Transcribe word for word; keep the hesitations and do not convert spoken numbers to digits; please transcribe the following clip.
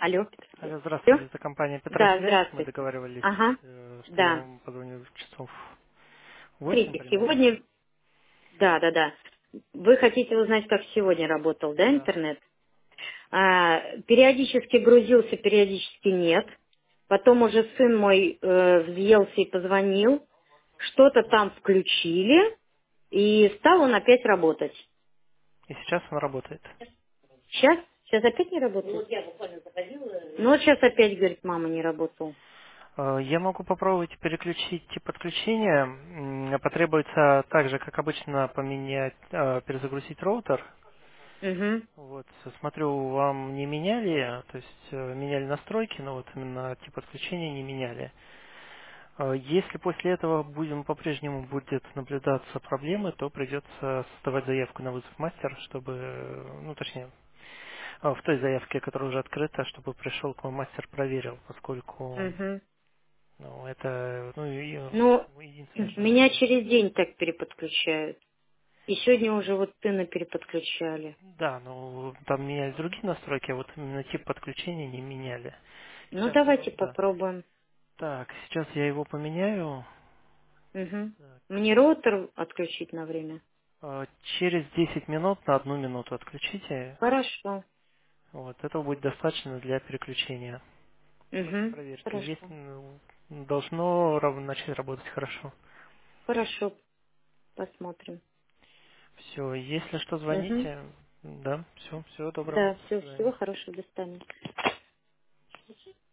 Алло. Алло, Алло? здравствуйте, это компания Да, Петросвязь. Мы здравствуйте. договаривались, Ага, э, что я да. вам позвоню в часов восемь Смотрите, примерно. сегодня... Да, да, да. Вы хотите узнать, как сегодня работал, да, Да. интернет? А, периодически грузился, периодически нет. Потом уже сын мой э, взъелся и позвонил. Что-то там включили, и стал он опять работать. И сейчас он работает. Сейчас? Сейчас опять не работает? Ну, вот я буквально заходила. Ну, вот сейчас опять, говорит, мама не работал. Э, Я могу попробовать переключить тип подключения. М, Потребуется так же, как обычно, поменять, э, перезагрузить роутер. Угу, Вот, смотрю, вам не меняли, то есть э, меняли настройки, но вот именно тип подключения не меняли. Э, Если после этого будем по-прежнему будет наблюдаться проблемы, то придется создавать заявку на вызов мастера, чтобы, э, ну точнее, э, в той заявке, которая уже открыта, чтобы пришел к вам мастер, проверил, поскольку угу. ну, это ну, и, э, Ну, единственное, что меня можно. через день так переподключают. И сегодня уже вот сына переподключали. Да, ну там менялись другие настройки, а вот именно тип подключения не меняли. Ну, Сейчас, давайте да. попробуем. Так, сейчас я его поменяю. Угу. Так, Мне роутер отключить на время? э, через десять минут на одну минуту отключите. Хорошо. Вот, этого будет достаточно для переключения. Угу. Проверьте, есть, Хорошо. ну, должно рав- начать работать хорошо. Хорошо. Посмотрим. Все, если что, Угу. звоните. Да, все, всего доброго. Да, До все, свидания. всего хорошего. До свидания.